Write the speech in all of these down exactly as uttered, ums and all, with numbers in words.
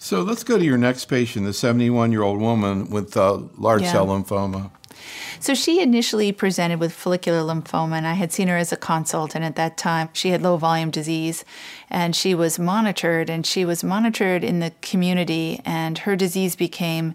So let's go to your next patient, the seventy-one-year-old woman with uh, large Yeah. cell lymphoma. So she initially presented with follicular lymphoma, and I had seen her as a consultant at that time. She had low volume disease, and she was monitored, and she was monitored in the community, and her disease became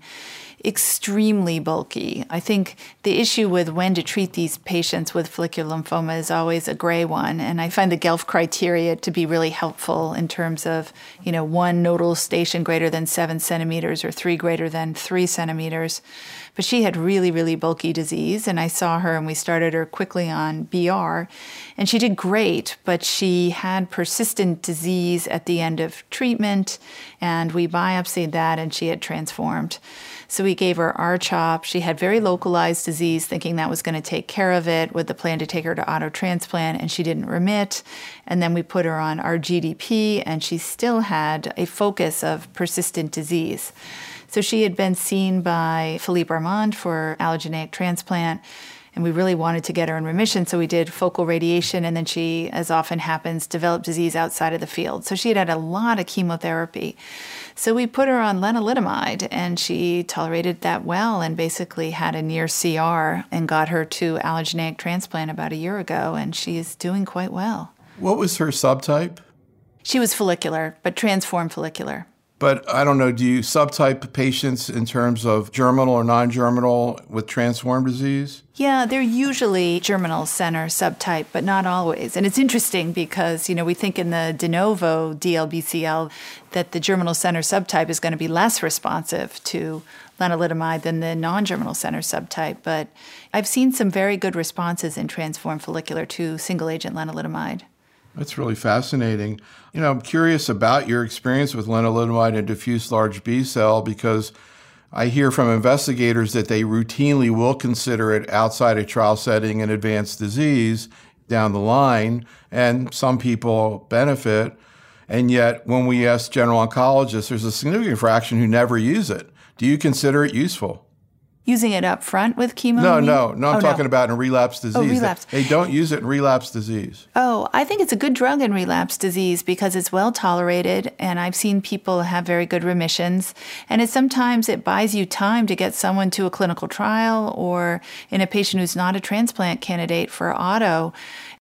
extremely bulky. I think the issue with when to treat these patients with follicular lymphoma is always a gray one, and I find the Guelph criteria to be really helpful in terms of, you know, one nodal station greater than seven centimeters or three greater than three centimeters. But she had really, really bulky disease, and I saw her and we started her quickly on B R, and she did great, but she had persistent disease at the end of treatment, and we biopsied that and she had transformed. So we gave her R CHOP. She had very localized disease, thinking that was going to take care of it with the plan to take her to auto transplant, and she didn't remit. And then we put her on R G D P, and she still had a focus of persistent disease. So she had been seen by Philippe Armand for allogeneic transplant, and we really wanted to get her in remission, so we did focal radiation, and then she, as often happens, developed disease outside of the field. So she had had a lot of chemotherapy. So we put her on lenalidomide, and she tolerated that well and basically had a near C R and got her to allogeneic transplant about a year ago, and she is doing quite well. What was her subtype? She was follicular, but transformed follicular. But I don't know, do you subtype patients in terms of germinal or non-germinal with transformed disease? Yeah, they're usually germinal center subtype, but not always. And it's interesting because, you know, we think in the de novo D L B C L that the germinal center subtype is going to be less responsive to lenalidomide than the non-germinal center subtype. But I've seen some very good responses in transformed follicular to single-agent lenalidomide. That's really fascinating. You know, I'm curious about your experience with lenalidomide and diffuse large B-cell because I hear from investigators that they routinely will consider it outside a trial setting in advanced disease down the line, and some people benefit. And yet, when we ask general oncologists, there's a significant fraction who never use it. Do you consider it useful? Using it up front with chemo? No, you mean? no, no. I'm oh, talking no. about in relapse disease. Oh, relapse. They, they don't use it in relapse disease. Oh, I think it's a good drug in relapse disease because it's well tolerated, and I've seen people have very good remissions. And it's sometimes it buys you time to get someone to a clinical trial, or in a patient who's not a transplant candidate for auto.